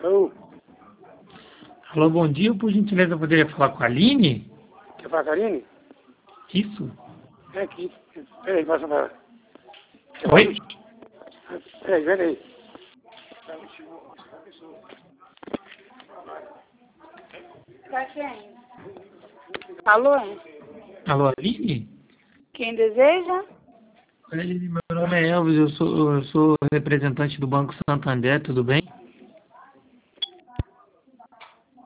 Alô? Alô, bom dia. Por gentileza, eu poderia falar com a Aline? Quer falar com a Aline? Isso. Vem aqui. Peraí, passa pra ela. Oi? Peraí, peraí. Pra quem? Alô? Alô, Aline? Quem deseja? Oi, Aline, meu nome é Elvis, eu sou representante do Banco Santander, tudo bem?